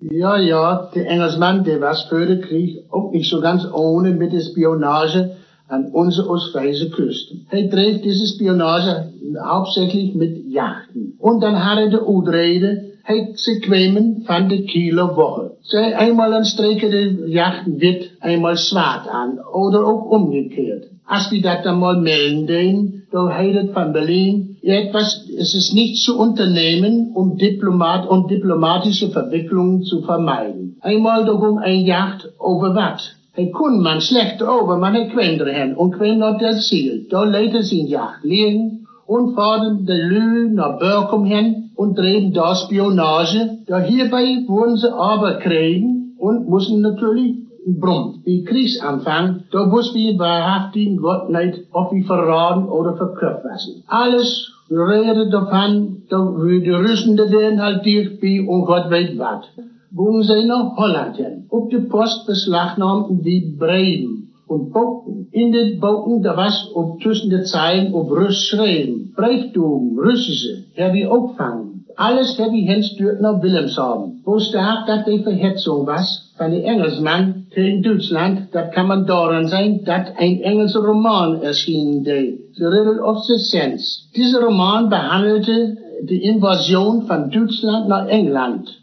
Ja, ja, der Engelsmann, der was für den Krieg auch nicht so ganz ohne mit der Spionage an unsere ostfriesische Küste. Er dreht diese Spionage hauptsächlich mit Yachten. Und dann hat er die Udrede, sie kwmen von der Kieler Woche. Zij einmal an streken de Yachten wit, einmal zwart an. Oder auch umgekehrt. Als wir das dann mal melden, dann heißt es von Berlin, es ist nicht zu unternehmen, um diplomatische Verwicklungen zu vermeiden. Einmal da ging ein Yacht over wat. Hij kon man slecht over, maar hij kwam erheen en kwam naar dat Ziel. Daar liet hij zijn jacht liggen en vaarden de lui naar Burkum hin und dreven daar Spionage. Ja, hierbei wurden sie aber kriegen und mussten natürlich brumm. Wie Kriegsanfang, da wussten wir wahrhaftig Gott nicht, ob wir verraten oder verköpft waren. Alles reden davon, die Russen, die werden halt dicht bei und Gott weiß was. Wogen sie nach Holland hin. Op de post beslagnahmten die Brieven und Boten. In den Boten, da was tussen de Zeilen op Russ schreiben. Briefdogen, russische, heb ich auch gefangen. Alles heb ich hinstuurt nach Wilhelmshaven. Wo stark dat die Verhetzung was, von den Engelsmann gegen Deutschland, dat kann man daran sein, dat ein englischer Roman erschienen ist. The Riddle of the Sense. Dieser Roman behandelte die Invasion von Deutschland nach England.